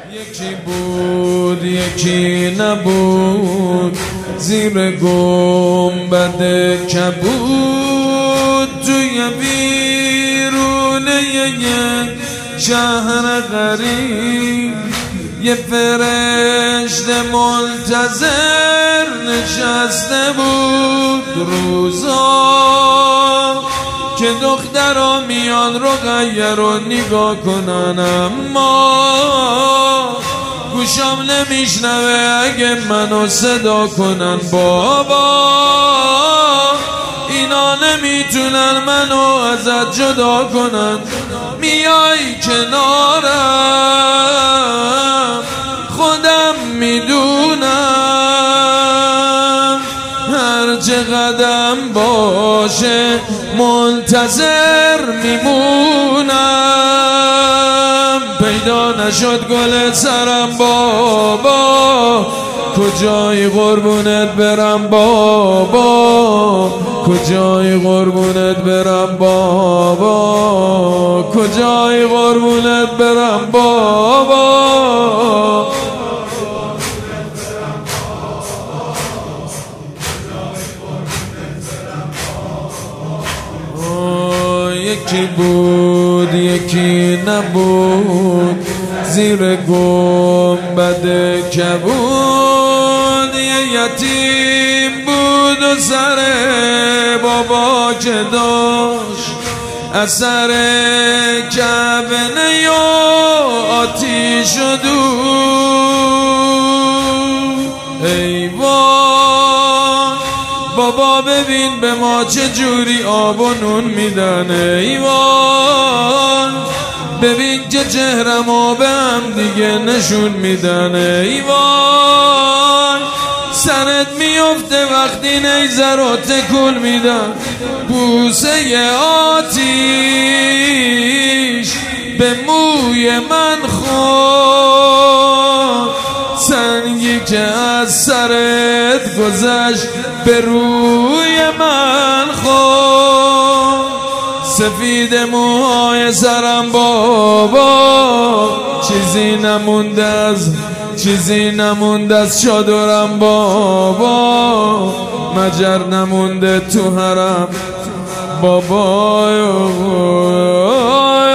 یکی بود یکی نبود، زیر گنبد کبود، توی بیرونه یک شهر غریب، یه فرشته منتظر نشسته بود. روزا که دخترها میان رقیه رو نگاه کنن، اما گوشم نمیشنوه اگه منو صدا کنن. بابا اینا نمیتونن منو ازت جدا کنن، میای کنارم خودم میدونم، هر چه قدم باشه منتظر میمونم. پیدا نشد گل سرم بابا، کجای قربونت برم بابا، کجای قربونت برم بابا، کجای قربونت برم بابا. یکی بود یکی نبود، زیر گنبد کبود، یه یتیم بود و سر بابا که داشت اثر کبنه یا آتیش و دود. ای وای بابا ببین به ما چه جوری آب و نون میدن، ای وای ببین که چهرمو به هم دیگه نشون میدن، ای وای سرت میفته وقتی نیزه رو تکون میدن. بوسه آتیش به موی من خورد، سنگی که از سرت گذشت به روی من خورد. سفید موهای سرم بابا، چیزی نمونده از چادرم بابا، مجر نمونده تو حرم بابا.